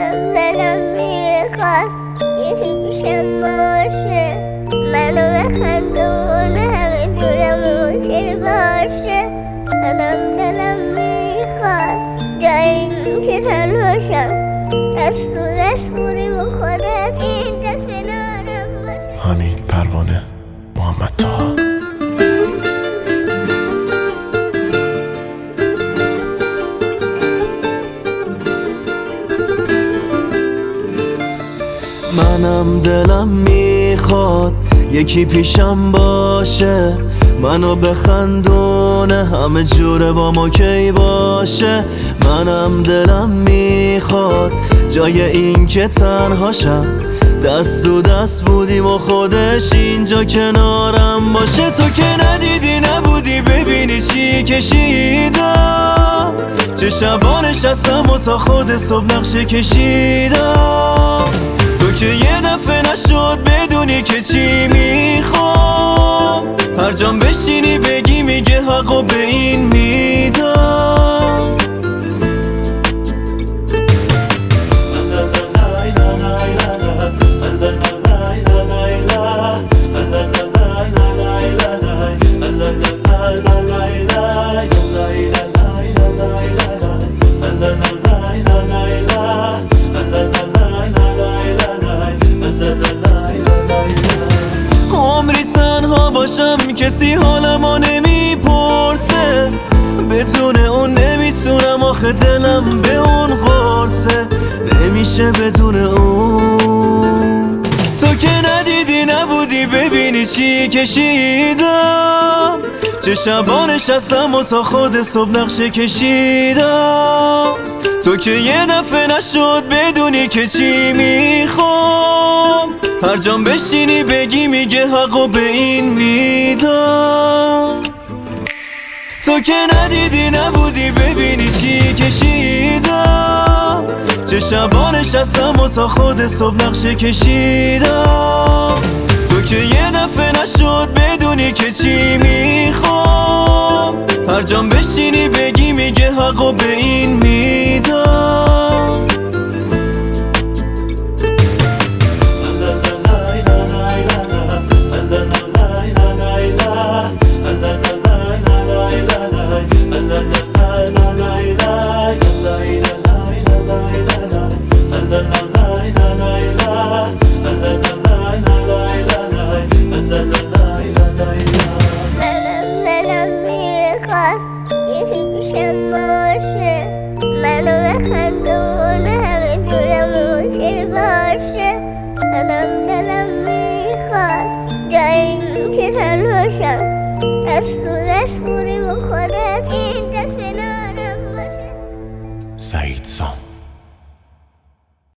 دلم میخواد یکی پیشم باشه، منو بخندونه همه جورم مشکل باشه. دلم میخواد جایی که تنهاشم، دست تو دست بوری با خودت اینجا کنارم باشه. حمید پروانه، محمد طه. منم دلم میخواد یکی پیشم باشه، منو بخندونه همه جوره با ما کی باشه. منم دلم میخواد جای این که تنهاشم، دست تو دست بودیم و خودش اینجا کنارم باشه. تو که ندیدی نبودی ببینی چی کشیدم، چه شبا نشستم و تا خود صبح نقشه کشیدم. تو که یه دفعه نشد بدونی که چی میخوام، هر جام بشینی بگی میگه حقو به این میدم. عمری تنها باشم کسی حالمو نمیپرسه، بدون اون نمیتونم آخه دلم به اون قرصه، نمیشه بدون اون. تو که ندیدی نبودی ببینی چی کشیدم، چه شبا نشستم و تا خود صبح نقشه کشیدم. تو که یه دفعه نشد بدونی که چی میخوام، هر جام بشینی بگی میگه حقو به این میدم. تو که ندیدی نبودی ببینی چی کشیدم، چه شبا نشستم و تا خود صبح نقشه کشیدم. تو که یه دفعه نشد بدونی که چی میخوام، هر جام بشینی بگی میگه حقو به این میدم. یکی پیشم باشه، منو بخندونه همه جورم مشکل باشه. دلم میخواد جایی که تنهاشم، دست تو دست بوری با خودت